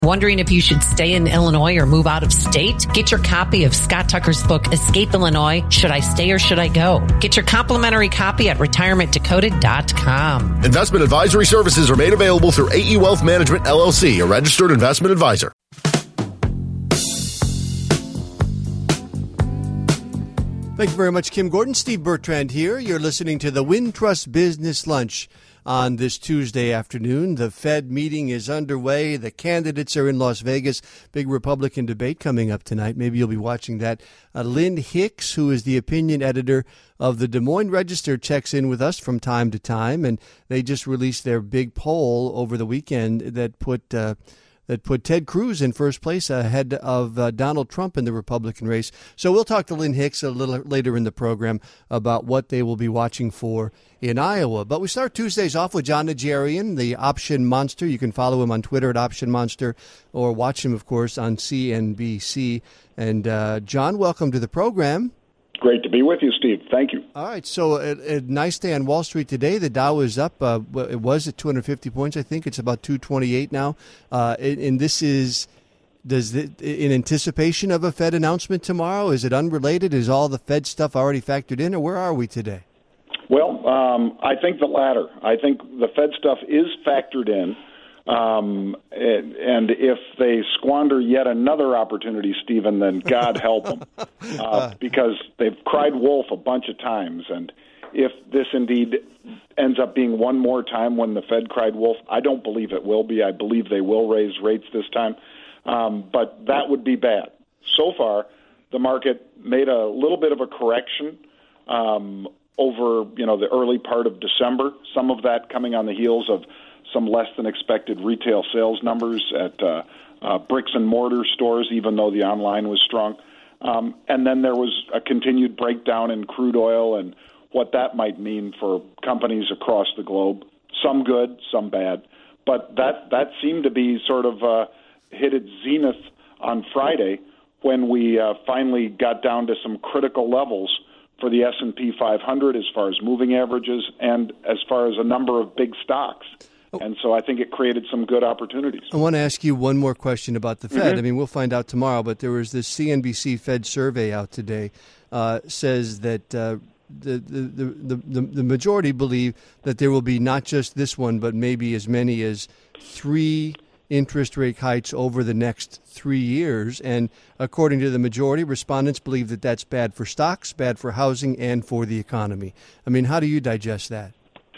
Wondering if you should stay in Illinois or move out of state? Get your copy of Scott Tucker's book, Escape Illinois, Should I Stay or Should I Go? Get your complimentary copy at retirementdecoded.com. Investment advisory services are made available through AE Wealth Management, LLC, a registered investment advisor. Thank you very much, Kim Gordon. Steve Bertrand here. You're listening to the Wintrust Business Lunch on this Tuesday afternoon. The Fed meeting is underway. The candidates are in Las Vegas. Big Republican debate coming up tonight. Maybe you'll be watching that. Lynn Hicks, who is the opinion editor of the Des Moines Register, checks in with us from time to time, and they just released their big poll over the weekend that put Ted Cruz in first place ahead of Donald Trump in the Republican race. So we'll talk to Lynn Hicks a little later in the program about what they will be watching for in Iowa. But we start Tuesdays off with Jon Najarian, the Option Monster. You can follow him on Twitter at Option Monster or watch him, of course, on CNBC. And John, welcome to the program. Great to be with you, Steve. Thank you. All right. So a nice day on Wall Street today. The Dow is up. It was at 250 points. I think it's about 228 now. And this is in anticipation of a Fed announcement tomorrow? Is it unrelated? Is all the Fed stuff already factored in, or where are we today? Well, I think the latter. I think the Fed stuff is factored in. And if they squander yet another opportunity, Stephen, then God help them, because they've cried wolf a bunch of times. And if this indeed ends up being one more time when the Fed cried wolf, I don't believe it will be. I believe they will raise rates this time, but that would be bad. So far, the market made a little bit of a correction over the early part of December. Some of that coming on the heels of some less than expected retail sales numbers at bricks and mortar stores, even though the online was strong. And then there was a continued breakdown in crude oil and what that might mean for companies across the globe. Some good, some bad. But that seemed to be sort of hit its zenith on Friday when we finally got down to some critical levels for the S&P 500 as far as moving averages and as far as a number of big stocks. And so I think it created some good opportunities. I want to ask you one more question about the Fed. Mm-hmm. I mean, we'll find out tomorrow, but there was this CNBC Fed survey out today says that the majority believe that there will be not just this one, but maybe as many as 3 interest rate hikes over the next 3 years. And according to the majority, respondents believe that that's bad for stocks, bad for housing, and for the economy. I mean, how do you digest that?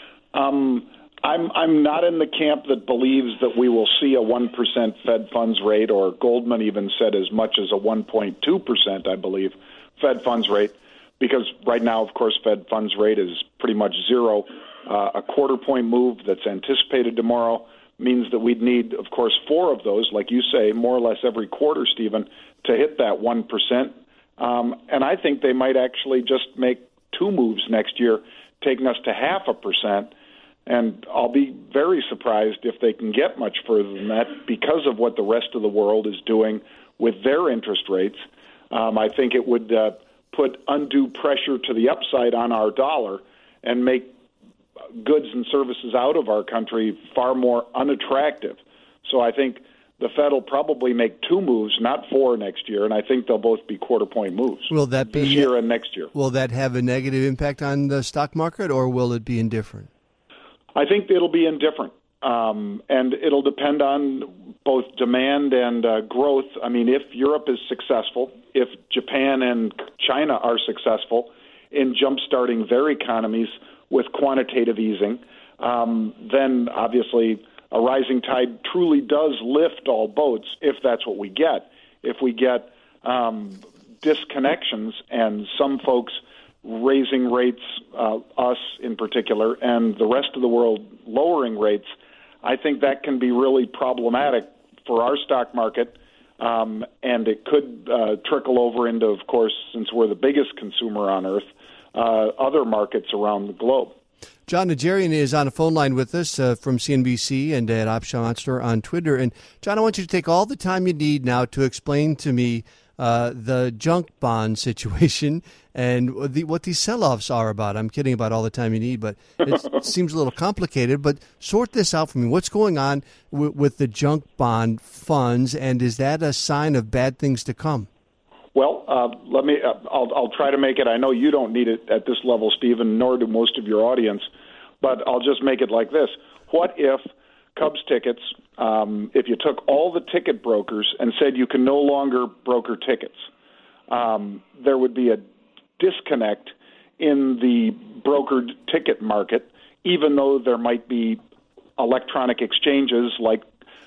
I'm not in the camp that believes that we will see a 1% Fed funds rate, or Goldman even said as much as a 1.2%, I believe, Fed funds rate, because right now, of course, Fed funds rate is pretty much zero. A quarter-point move that's anticipated tomorrow means that we'd need, of course, 4 of those, like you say, more or less every quarter, Stephen, to hit that 1%. And I think they might actually just make 2 moves next year, taking us to 0.5%. And I'll be very surprised if they can get much further than that because of what the rest of the world is doing with their interest rates. I think it would put undue pressure to the upside on our dollar and make goods and services out of our country far more unattractive. So I think the Fed will probably make 2 moves, not 4 next year, and I think they'll both be quarter-point moves. Will that be this year and next year? Will that have a negative impact on the stock market, or will it be indifferent? I think it'll be indifferent, and it'll depend on both demand and growth. I mean, if Europe is successful, if Japan and China are successful in jump-starting their economies with quantitative easing, then obviously a rising tide truly does lift all boats if that's what we get. If we get disconnections and some folks raising rates, us in particular, and the rest of the world lowering rates, I think that can be really problematic for our stock market, and it could trickle over into, of course, since we're the biggest consumer on earth, other markets around the globe. Jon Najarian is on a phone line with us from CNBC and at Option Monster on Twitter. And, John, I want you to take all the time you need now to explain to me the junk bond situation and what these sell-offs are about. I'm kidding about all the time you need, but it seems a little complicated. But sort this out for me. What's going on with the junk bond funds, and is that a sign of bad things to come? Well, let me. I'll try to make it. I know you don't need it at this level, Stephen, nor do most of your audience. But I'll just make it like this: what if Cubs tickets? If you took all the ticket brokers and said you can no longer broker tickets, there would be a disconnect in the brokered ticket market, even though there might be electronic exchanges like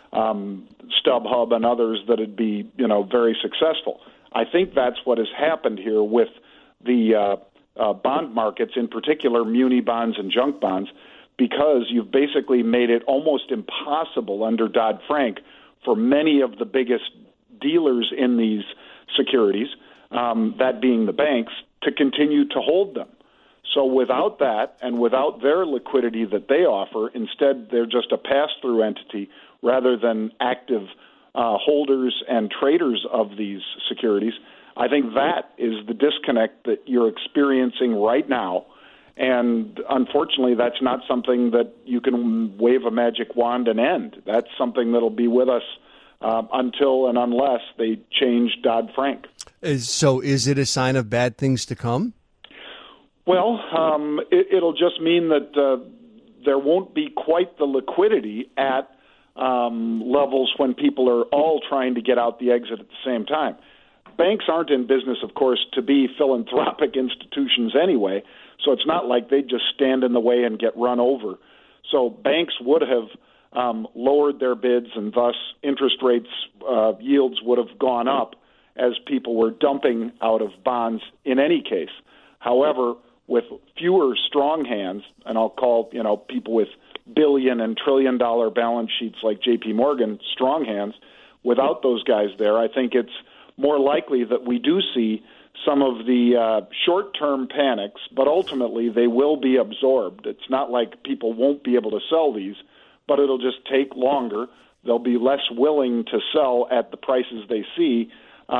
StubHub and others that would be, very successful. I think that's what has happened here with the bond markets, in particular muni bonds and junk bonds, because you've basically made it almost impossible under Dodd-Frank for many of the biggest dealers in these securities, that being the banks, to continue to hold them. So without that and without their liquidity that they offer, instead they're just a pass-through entity rather than active holders and traders of these securities. I think that is the disconnect that you're experiencing right now. And unfortunately, that's not something that you can wave a magic wand and end. That's something that'll be with us until and unless they change Dodd-Frank. So is it a sign of bad things to come? Well, it'll just mean that there won't be quite the liquidity at levels when people are all trying to get out the exit at the same time. Banks aren't in business, of course, to be philanthropic institutions anyway, so it's not like they just stand in the way and get run over. So banks would have lowered their bids, and thus interest rates, yields would have gone up as people were dumping out of bonds in any case. However, with fewer strong hands, and I'll call people with billion and trillion dollar balance sheets like J.P. Morgan strong hands, without those guys there, I think it's more likely that we do see some of the short-term panics, but ultimately they will be absorbed. It's not like people won't be able to sell these, but it'll just take longer. They'll be less willing to sell at the prices they see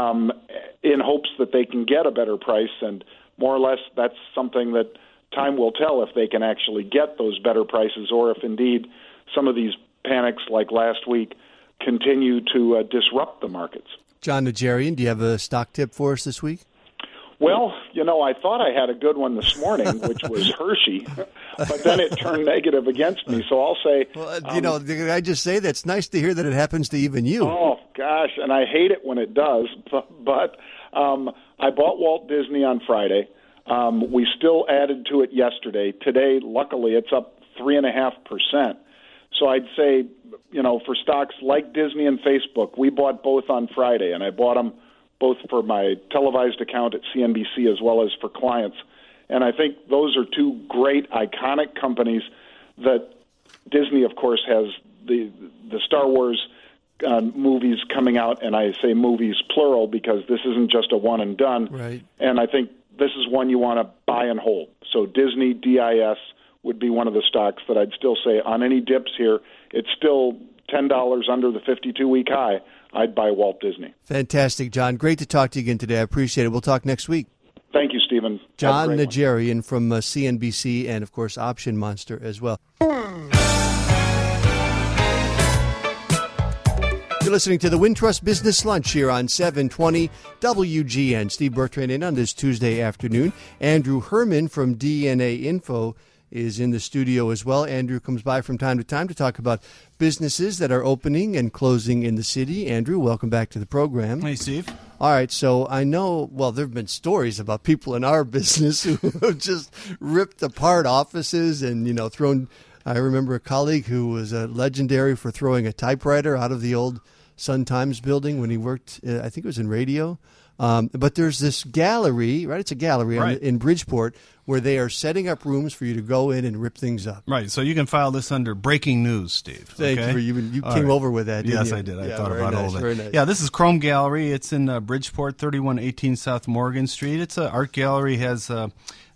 in hopes that they can get a better price, and more or less that's something that time will tell if they can actually get those better prices, or if indeed some of these panics like last week continue to disrupt the markets. John Najarian, do you have a stock tip for us this week? Well, I thought I had a good one this morning, which was Hershey, but then it turned negative against me. So I'll say... Well, I just say that's nice to hear that it happens to even you. Oh, gosh, and I hate it when it does. But I bought Walt Disney on Friday. We still added to it yesterday. Today, luckily, it's up 3.5%. So I'd say, for stocks like Disney and Facebook, we bought both on Friday, and I bought them both for my televised account at CNBC as well as for clients. And I think those are two great, iconic companies that Disney, of course, has the Star Wars movies coming out, and I say movies plural because this isn't just a one and done. Right. And I think this is one you want to buy and hold. So Disney, DIS, would be one of the stocks that I'd still say on any dips here, it's still $10 under the 52-week high. I'd buy Walt Disney. Fantastic, John. Great to talk to you again today. I appreciate it. We'll talk next week. Thank you, Stephen. John Najarian from CNBC and, of course, Option Monster as well. You're listening to the Wintrust Business Lunch here on 720 WGN. Steve Bertrand in on this Tuesday afternoon. Andrew Herman from DNA Info is in the studio as well. Andrew comes by from time to time to talk about businesses that are opening and closing in the city. Andrew, welcome back to the program. Hey, Steve. All right, so I know, there have been stories about people in our business who have just ripped apart offices and, thrown. I remember a colleague who was legendary for throwing a typewriter out of the old Sun-Times building when he worked, I think it was in radio. But there's this gallery, right? It's a gallery right. in Bridgeport where they are setting up rooms for you to go in and rip things up. Right. So you can file this under breaking news, Steve. Thank you. You came over with that, didn't yes, you? I did. I thought about all that. Very nice. Yeah, this is Chrome Gallery. It's in Bridgeport, 3118 South Morgan Street. It's an art gallery, has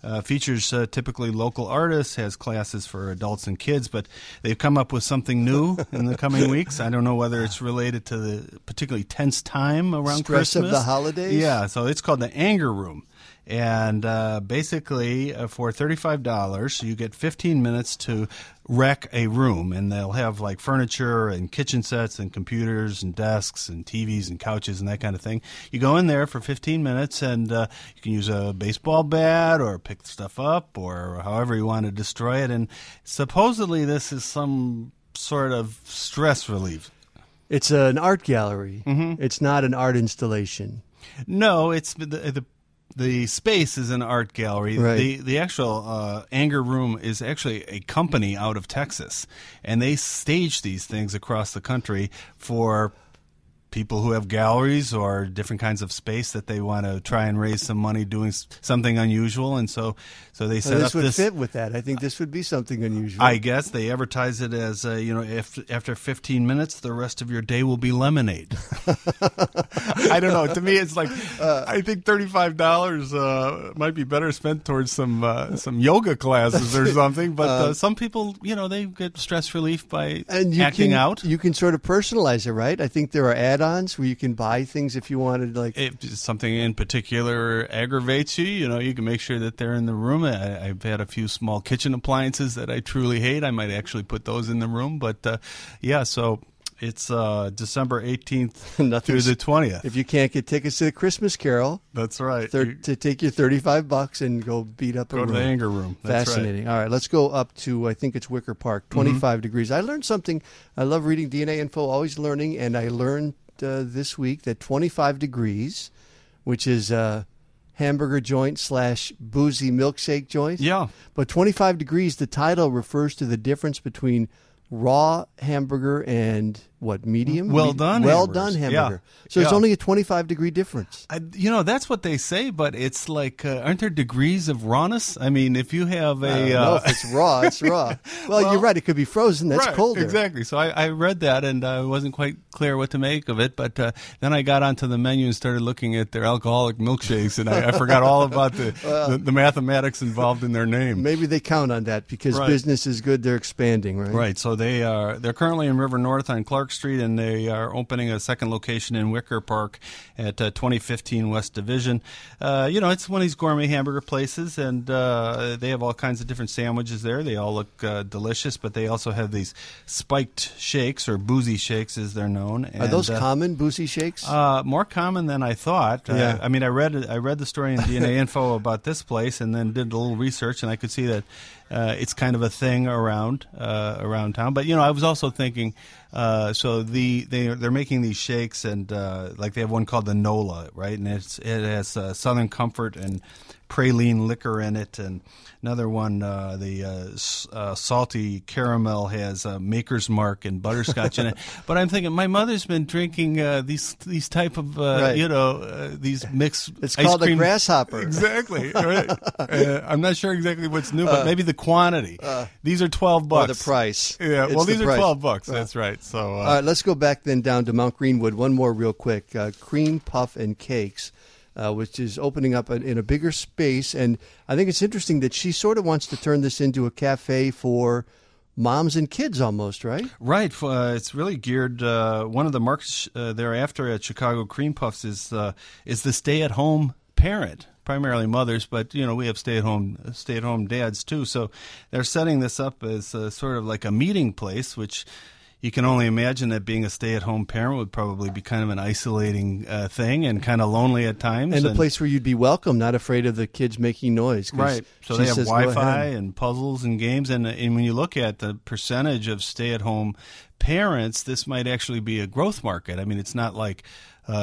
features typically local artists, has classes for adults and kids, but they've come up with something new in the coming weeks. I don't know whether it's related to the particularly tense time around Stress Christmas. of the holidays? Yeah, so it's called the Anger Room. And basically, for $35, you get 15 minutes to wreck a room. And they'll have like furniture and kitchen sets and computers and desks and TVs and couches and that kind of thing. You go in there for 15 minutes and you can use a baseball bat or pick stuff up or however you want to destroy it. And supposedly this is some sort of stress relief. It's an art gallery. Mm-hmm. It's not an art installation. No, it's the space is an art gallery. Right. The actual Anger Room is actually a company out of Texas, and they stage these things across the country for people who have galleries or different kinds of space that they want to try and raise some money doing something unusual, and so they set this up would this. fit with that. I think this would be something unusual. I guess they advertise it as after 15 minutes, the rest of your day will be lemonade. I don't know. To me, it's like I think $35 might be better spent towards some yoga classes or something. But some people, they get stress relief by acting out. You can sort of personalize it, right? I think there are add-ons where you can buy things if you wanted, like if something in particular aggravates you. You can make sure that they're in the room. I've had a few small kitchen appliances that I truly hate. I might actually put those in the room. But so it's December 18th through the 20th. If you can't get tickets to the Christmas Carol, that's right. To take your $35 and go beat up a room. Go to the Anger Room. That's fascinating. Right. All right, let's go up to, I think it's Wicker Park, 25 degrees. I learned something. I love reading DNA info, always learning, and I learned this week that 25 degrees, which is hamburger joint / boozy milkshake joint. Yeah. But 25 degrees, the title refers to the difference between raw hamburger and what, medium? Well done hamburger. Yeah. So there's only a 25-degree difference. That's what they say, but it's like, aren't there degrees of rawness? I mean, if you have I don't know if it's raw, it's raw. Well, you're right. It could be frozen. That's right, colder. Exactly. So I read that, and I wasn't quite clear what to make of it. But then I got onto the menu and started looking at their alcoholic milkshakes, and I forgot all about the mathematics involved in their name. Maybe they count on that because business is good. They're expanding, right? Right. So they're currently in River North on Clark Street, and they are opening a second location in Wicker Park at 2015 West Division. It's one of these gourmet hamburger places, and they have all kinds of different sandwiches there. They all look delicious, but they also have these spiked shakes, or boozy shakes as they're known. And, are those common, boozy shakes? More common than I thought. Yeah. I read the story in DNA Info about this place, and then did a little research, and I could see that it's kind of a thing around town. But I was also thinking, so they're making these shakes, and like they have one called the Nola, right? And it has Southern Comfort and praline liquor in it, and another one, the salty caramel has Maker's Mark and butterscotch in it. But I'm thinking, my mother's been drinking these type of these mixed. It's ice called cream. a grasshopper. Exactly. Right. I'm not sure exactly what's new, but maybe the quantity. These are $12. Or the price. Yeah. It's well, these are price. $12. That's right. So. All right, let's go back then down to Mount Greenwood. One more real quick. Cream Puff and Cakes, which is opening up in a bigger space. And I think it's interesting that she sort of wants to turn this into a cafe for moms and kids almost, right? Right. It's really geared. One of the marks thereafter at Chicago Cream Puffs is the stay-at-home parent. Primarily mothers, but we have stay-at-home dads too. So they're setting this up as sort of like a meeting place, which you can only imagine that being a stay-at-home parent would probably be kind of an isolating thing and kind of lonely at times. And a place where you'd be welcome, not afraid of the kids making noise. Right. So they have Wi-Fi and puzzles and games. And when you look at the percentage of stay-at-home parents, this might actually be a growth market. I mean, it's not like in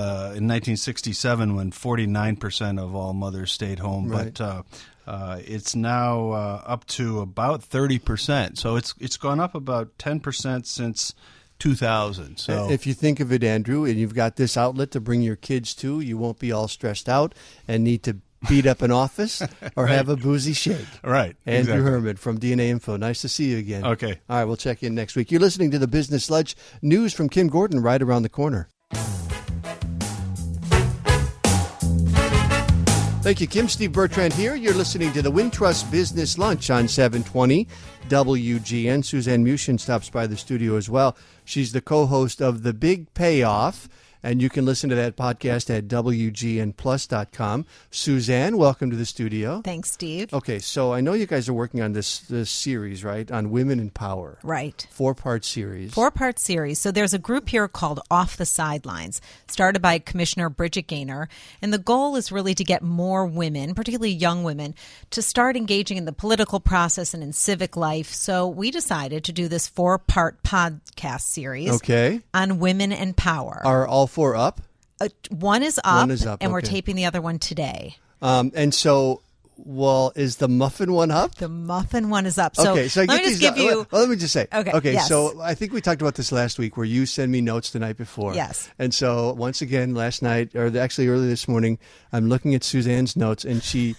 1967 when 49% of all mothers stayed home, right. But it's now up to about 30%. So it's gone up about 10% since 2000. So if you think of it, Andrew, and you've got this outlet to bring your kids to, you won't be all stressed out and need to beat up an office or right. have a boozy shake. Right. Andrew exactly. Herman from DNA Info. Nice to see you again. Okay. All right, we'll check in next week. You're listening to the Business Lunch. News from Kim Gordon right around the corner. Thank you, Kim. Steve Bertrand here. You're listening to the Wintrust Business Lunch on 720 WGN. Suzanne Mushin stops by the studio as well. She's the co-host of The Big Payoff, and you can listen to that podcast at WGNplus.com. Suzanne, welcome to the studio. Thanks, Steve. Okay, so I know you guys are working on this series, right, on women in power. Right. 4-part series. 4-part series. So there's a group here called Off the Sidelines, started by Commissioner Bridget Gaynor, and the goal is really to get more women, particularly young women, to start engaging in the political process and in civic life. So we decided to do this 4-part podcast series on women and power. Are all 4 up? One is up, and we're okay. taping the other one today. And so, well, is the muffin one up? The muffin one is up. So, okay, so let me just give you... Well, let me just say. Okay, yes. So I think we talked about this last week where you send me notes the night before. Yes. And so once again, last night, or actually early this morning, I'm looking at Suzanne's notes, and she...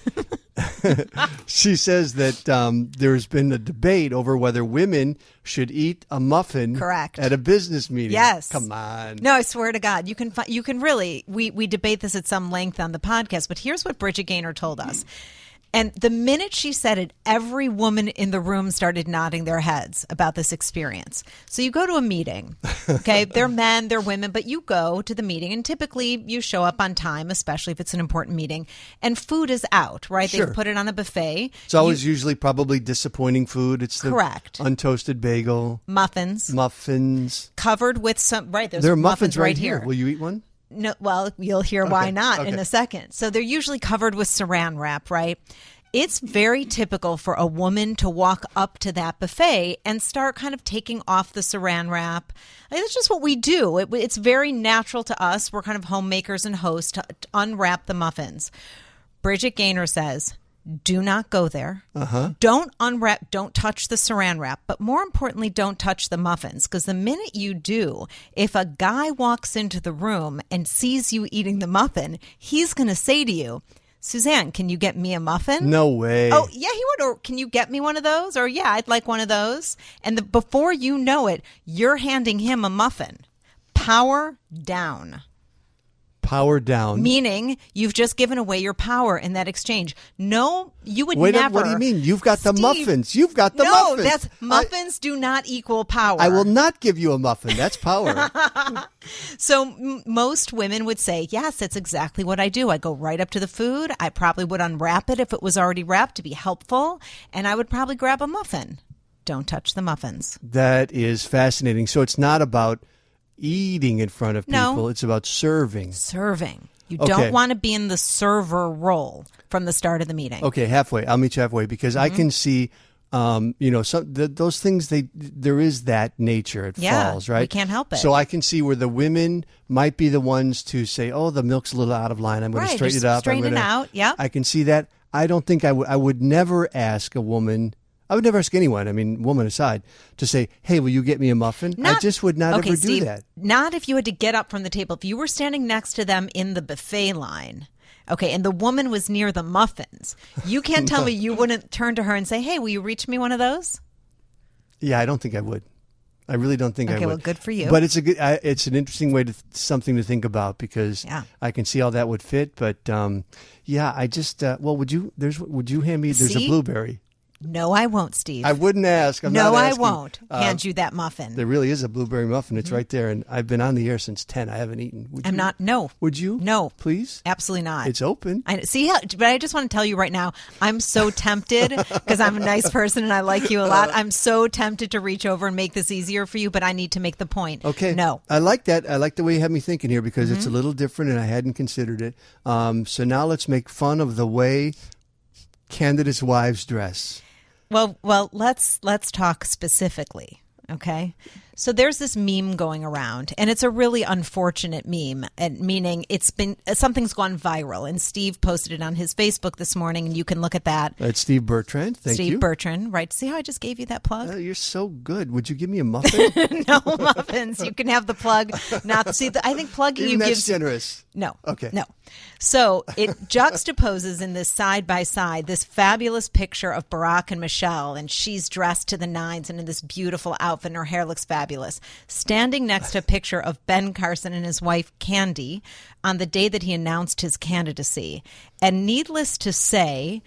she says that there's been a debate over whether women should eat a muffin at a business meeting. Yes. Come on. No, I swear to God. You can really, we debate this at some length on the podcast, but here's what Bridget Gaynor told us. And the minute she said it, every woman in the room started nodding their heads about this experience. So you go to a meeting, okay? They're men, they're women, but you go to the meeting, and typically you show up on time, especially if it's an important meeting, and food is out, right? Sure. They've put it on a buffet. It's always usually probably disappointing food. It's the untoasted bagel. Muffins. Covered with some, right, there's there are muffins right here. Will you eat one? No, well, you'll hear why not in a second. So they're usually covered with saran wrap, right? It's very typical for a woman to walk up to that buffet and start kind of taking off the saran wrap. That's just what we do. It's very natural to us. We're kind of homemakers and hosts to unwrap the muffins. Bridget Gaynor says, do not go there. Don't unwrap, don't touch the saran wrap, but more importantly, don't touch the muffins, because the minute you do, if a guy walks into the room and sees you eating the muffin, he's going to say to you, Suzanne, can you get me a muffin? No way. Oh, yeah, he would. Or can you get me one of those? Or yeah, I'd like one of those. And before you know it, you're handing him a muffin. Power down. Power down. Meaning you've just given away your power in that exchange. No, you would never. What do you mean? You've got the muffins. You've got the muffins. No, muffins do not equal power. I will not give you a muffin. That's power. So most women would say, yes, that's exactly what I do. I go right up to the food. I probably would unwrap it if it was already wrapped to be helpful. And I would probably grab a muffin. Don't touch the muffins. That is fascinating. So it's not about eating in front of people. It's about serving. You don't want to be in the server role from the start of the meeting. Okay, halfway. I'll meet you halfway, because I can see, those things, there is that nature. It falls, right? We can't help it. So I can see where the women might be the ones to say, oh, the milk's a little out of line. I'm going to straighten it up. Straighten it out, yeah. I can see that. I don't think I would never ask a woman. I would never ask anyone, I mean, woman aside, to say, hey, will you get me a muffin? I just would not ever do that. Not if you had to get up from the table. If you were standing next to them in the buffet line, and the woman was near the muffins, you can't tell me you wouldn't turn to her and say, hey, will you reach me one of those? Yeah, I don't think I would. I really don't think I would. Okay, well, good for you. But it's an interesting way something to think about, because I can see how that would fit. But I just would you hand me? There's a blueberry. No, I won't, Steve. I wouldn't ask. I won't hand you that muffin. There really is a blueberry muffin. It's right there, and I've been on the air since 10. I haven't eaten. No. Would you? No. Please? Absolutely not. It's open. But I just want to tell you right now, I'm so tempted, because I'm a nice person and I like you a lot. I'm so tempted to reach over and make this easier for you, but I need to make the point. Okay. No. I like that. I like the way you have me thinking here, because it's a little different, and I hadn't considered it. So now let's make fun of the way candidates' wives dress. Well, let's talk specifically, okay? So there's this meme going around, and it's a really unfortunate meme, and meaning something's gone viral, and Steve posted it on his Facebook this morning, and you can look at that. That's Steve Bertrand. Thank you. Steve Bertrand, right? See how I just gave you that plug? You're so good. Would you give me a muffin? No muffins. You can have the plug. I think plugging Even you that's gives generous. No. Okay. No. So it juxtaposes in this side by side this fabulous picture of Barack and Michelle, and she's dressed to the nines and in this beautiful outfit, and her hair looks fabulous, standing next to a picture of Ben Carson and his wife Candy on the day that he announced his candidacy. And needless to say,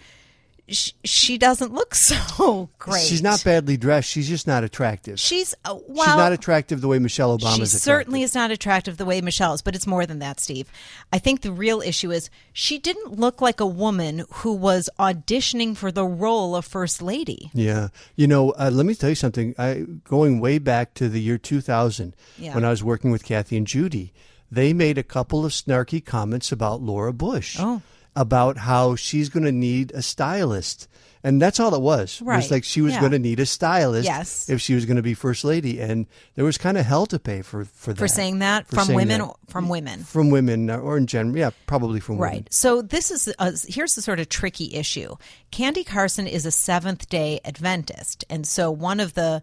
she doesn't look so great. She's not badly dressed. She's just not attractive. She's she's not attractive the way Michelle Obama is. She certainly is not attractive the way Michelle is, but it's more than that, Steve. I think the real issue is she didn't look like a woman who was auditioning for the role of First Lady. Yeah. Let me tell you something. Going way back to the year 2000, when I was working with Kathy and Judy, they made a couple of snarky comments about Laura Bush. Oh. About how she's going to need a stylist. And that's all it was. Right. It was like she was going to need a stylist if she was going to be First Lady. And there was kind of hell to pay for that. For saying that? From women? From women, or in general. Yeah, probably from women. Right. So this is here's the sort of tricky issue. Candy Carson is a Seventh-day Adventist. And so one of the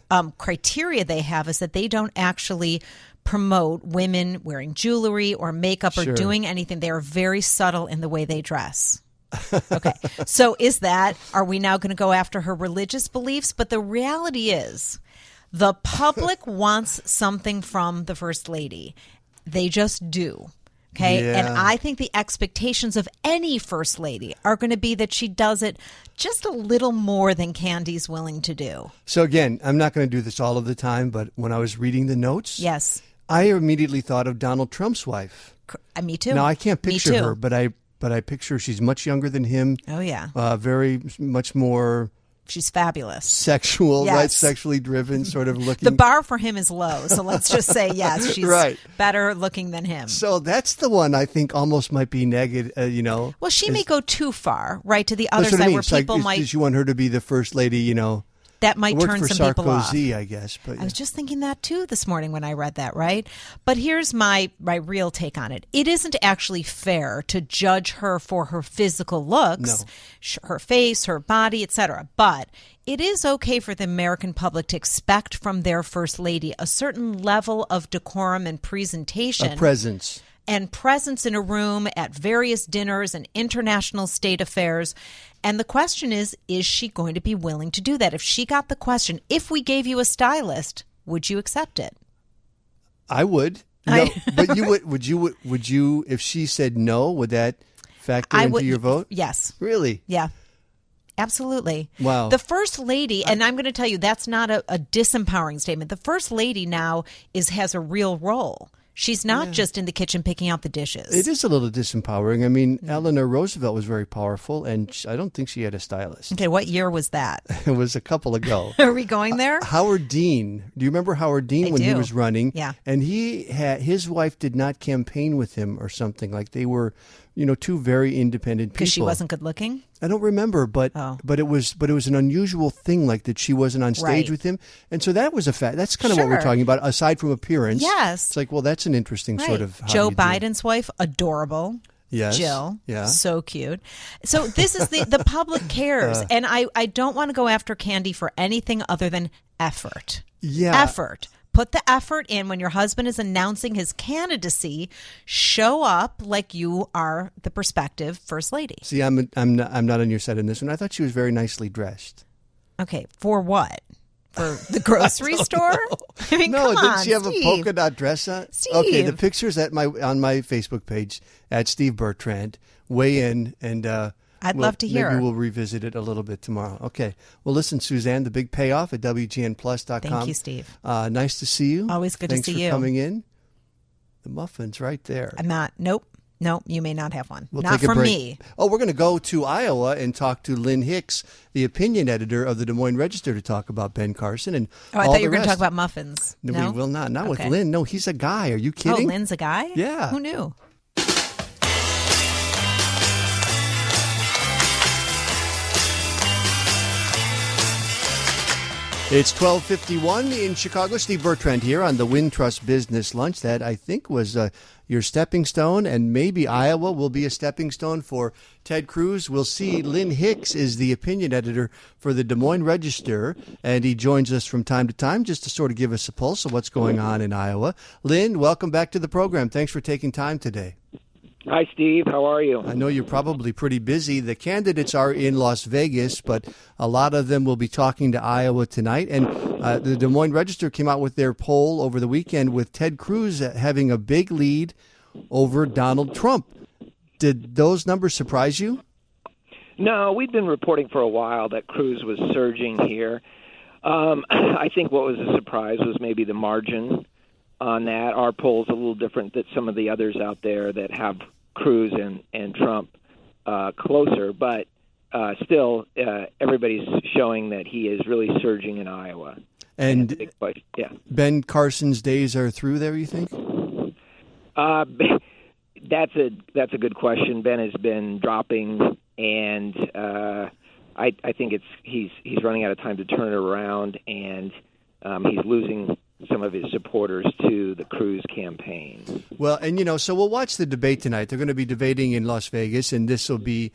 criteria they have is that they don't actually promote women wearing jewelry or makeup or doing anything. They are very subtle in the way they dress. Okay. So are we now going to go after her religious beliefs? But the reality is the public wants something from the First Lady. They just do. Okay. Yeah. And I think the expectations of any First Lady are going to be that she does it just a little more than Candy's willing to do. So again, I'm not going to do this all of the time, but when I was reading the notes, yes, I immediately thought of Donald Trump's wife. Me too. Now I can't picture her, but I picture she's much younger than him. Oh yeah. Very much more. She's fabulous. Sexual, right? Sexually driven, sort of looking. The bar for him is low, so let's just say yes, she's better looking than him. So that's the one I think almost might be negative. Well, she may go too far, right, to the other side where people might. Does she want her to be the First Lady? That might turn some people off. Sarkozy, I guess. But I was just thinking that too this morning when I read that, right? But here's my real take on it. It isn't actually fair to judge her for her physical looks, her face, her body, etc. But it is okay for the American public to expect from their First Lady a certain level of decorum and presentation. A presence. And presence in a room at various dinners and international state affairs. And the question is she going to be willing to do that? If she got the question, if we gave you a stylist, would you accept it? I would. No, but you would you, if she said no, would that factor into your vote? Yes. Really? Yeah. Absolutely. Wow. The First Lady, and I'm going to tell you, that's not a disempowering statement. The First Lady now has a real role. She's not just in the kitchen picking out the dishes. It is a little disempowering. I mean, Eleanor Roosevelt was very powerful, and I don't think she had a stylist. Okay, what year was that? It was a couple ago. Are we going there? Howard Dean. Do you remember Howard Dean when he was running? Yeah. And his wife did not campaign with him or something. Like they were, two very independent people. Because she wasn't good looking? I don't remember, but it was an unusual thing, like that she wasn't on stage with him, and so that was a fact. That's kind of what we're talking about, aside from appearance. Yes, it's like, well, that's an interesting sort of. Joe Biden's wife, adorable. Yes, Jill. Yeah, so cute. So this is the public cares, and I don't want to go after Candy for anything other than effort. Yeah, effort. Put the effort in when your husband is announcing his candidacy. Show up like you are the prospective First Lady. See, I'm not on your side in this one. I thought she was very nicely dressed. Okay, for what? For the grocery store? I mean, no, come didn't on, she have Steve. a polka dot dress on? Steve. Okay, the pictures on my Facebook page at Steve Bertrand. Weigh in and. I'd love to hear. Maybe we'll revisit it a little bit tomorrow. Okay. Well, listen, Suzanne, the big payoff at WGNplus.com. Thank you, Steve. Nice to see you. Always good to see you. Thanks for coming in. The muffin's right there. I'm not. Nope. You may not have one. We'll not take a from break. me. Oh, we're going to go to Iowa and talk to Lynn Hicks, the opinion editor of the Des Moines Register, to talk about Ben Carson and I thought you were going to talk about muffins. No, we will not. Not with Lynn. No, he's a guy. Are you kidding? Oh, Lynn's a guy? Yeah. Who knew? It's 12:51 in Chicago. Steve Bertrand here on the Wintrust Business Lunch. That, I think, was your stepping stone, and maybe Iowa will be a stepping stone for Ted Cruz. We'll see. Lynn Hicks is the opinion editor for the Des Moines Register, and he joins us from time to time just to sort of give us a pulse of what's going on in Iowa. Lynn, welcome back to the program. Thanks for taking time today. Hi, Steve. How are you? I know you're probably pretty busy. The candidates are in Las Vegas, but a lot of them will be talking to Iowa tonight. And the Des Moines Register came out with their poll over the weekend with Ted Cruz having a big lead over Donald Trump. Did those numbers surprise you? No, we've been reporting for a while that Cruz was surging here. I think what was a surprise was maybe the margin on that. Our poll's a little different than some of the others out there that have Cruz and Trump closer, but still everybody's showing that he is really surging in Iowa. And Ben Carson's days are through there, you think? That's a good question. Ben has been dropping, and I think he's running out of time to turn it around, and he's losing some of his supporters to the Cruz campaign. Well, and so we'll watch the debate tonight. They're going to be debating in Las Vegas, and this will be,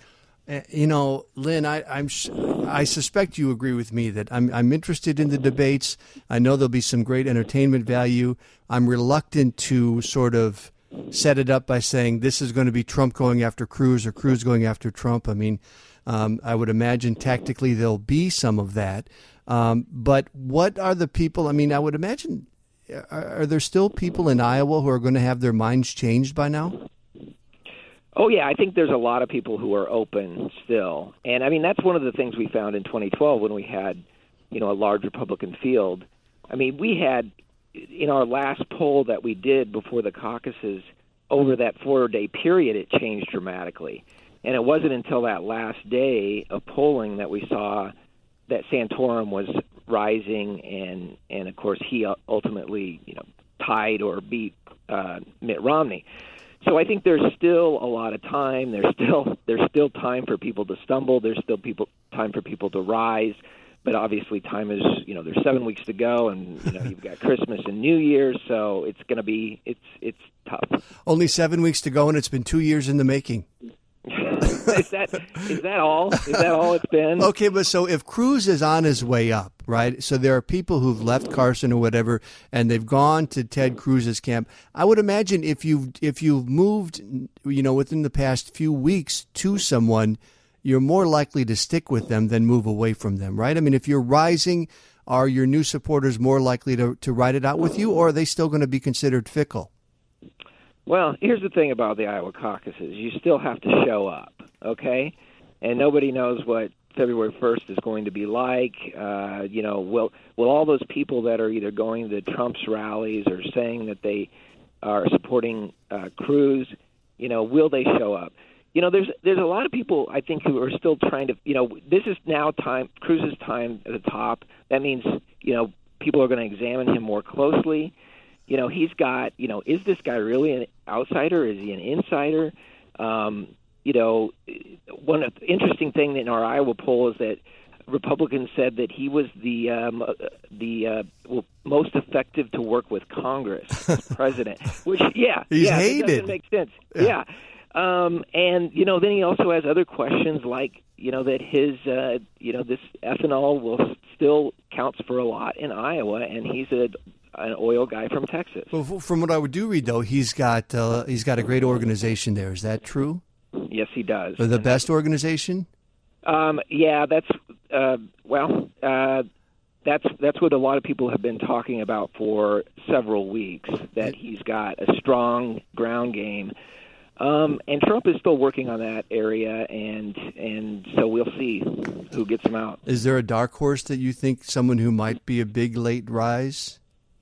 Lynn, I suspect you agree with me that I'm interested in the debates. I know there'll be some great entertainment value. I'm reluctant to sort of set it up by saying this is going to be Trump going after Cruz or Cruz going after Trump. I mean, I would imagine tactically there'll be some of that. But what are the people? I mean, I would imagine, are there still people in Iowa who are going to have their minds changed by now? Oh, yeah. I think there's a lot of people who are open still. And, I mean, that's one of the things we found in 2012 when we had, a large Republican field. I mean, we had, in our last poll that we did before the caucuses, over that 4-day period, it changed dramatically. And it wasn't until that last day of polling that we saw that Santorum was rising, and of course he ultimately tied or beat Mitt Romney. So I think there's still a lot of time. There's still time for people to stumble. There's still time for people to rise. But obviously time is there's 7 weeks to go, and you've got Christmas and New Year's, so it's going to be it's tough. Only 7 weeks to go, and it's been 2 years in the making. Is that all? Is that all it's been? Okay, but so if Cruz is on his way up, right? So there are people who've left Carson or whatever, and they've gone to Ted Cruz's camp. I would imagine if you've moved, within the past few weeks to someone, you're more likely to stick with them than move away from them, right? I mean, if you're rising, are your new supporters more likely to ride it out with you, or are they still going to be considered fickle? Well, here's the thing about the Iowa caucuses. You still have to show up, okay? And nobody knows what February 1st is going to be like. Will all those people that are either going to Trump's rallies or saying that they are supporting Cruz, will they show up? There's a lot of people, I think, who are still trying to, this is now Cruz's time at the top. That means, people are going to examine him more closely. He's got, is this guy really an outsider? Is he an insider? One interesting thing in our Iowa poll is that Republicans said that he was the most effective to work with Congress as president, which, he's hated. It doesn't make sense. Yeah. And, then he also has other questions like, that his, this ethanol still counts for a lot in Iowa, and he's an oil guy from Texas. Well, from what I would do read, though, he's got a great organization there. Is that true? Yes, he does. The best organization? That's what a lot of people have been talking about for several weeks, that he's got a strong ground game. And Trump is still working on that area, and so we'll see who gets him out. Is there a dark horse that you think, someone who might be a big late rise?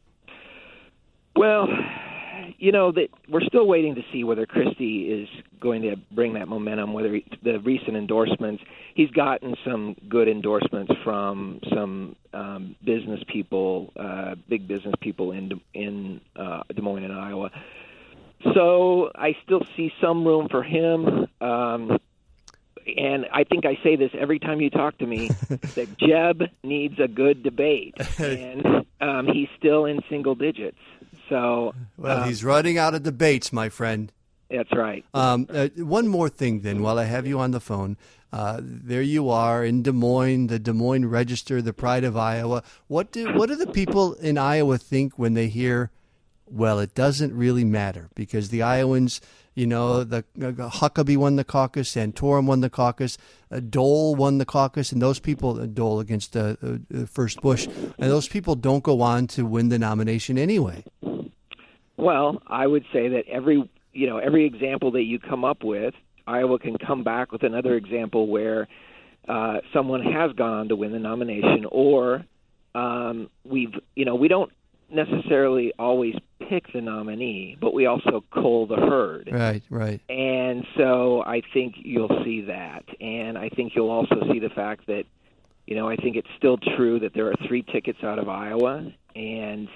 Well, that we're still waiting to see whether Christie is going to bring that momentum, whether the recent endorsements. He's gotten some good endorsements from some business people, big business people in Des Moines and Iowa. So I still see some room for him. And I think I say this every time you talk to me, that Jeb needs a good debate. And he's still in single digits. So, he's running out of debates, my friend. That's right. One more thing, then, while I have you on the phone. There you are in Des Moines, the Des Moines Register, the pride of Iowa. What do the people in Iowa think when they hear Well, it doesn't really matter because the Iowans, the Huckabee won the caucus, Santorum won the caucus, Dole won the caucus, and those people, Dole against First Bush, and those people don't go on to win the nomination anyway. Well, I would say that every example that you come up with, Iowa can come back with another example where someone has gone on to win the nomination, or we don't necessarily always pick the nominee, but we also cull the herd. Right. And so I think you'll see that. And I think you'll also see the fact that, I think it's still true that there are 3 tickets out of Iowa. And,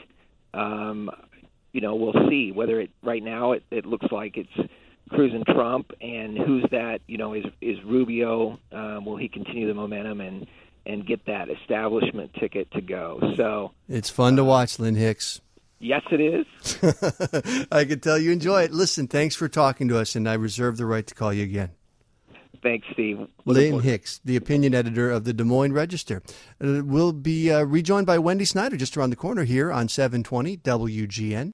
we'll see whether right now it looks like it's Cruz and Trump. And who's that, is Rubio, will he continue the momentum and get that establishment ticket to go? So it's fun to watch, Lynn Hicks. Yes, it is. I can tell you enjoy it. Listen, thanks for talking to us, and I reserve the right to call you again. Thanks, Steve. Lynn Hicks, the opinion editor of the Des Moines Register. We'll be rejoined by Wendy Snyder just around the corner here on 720 WGN.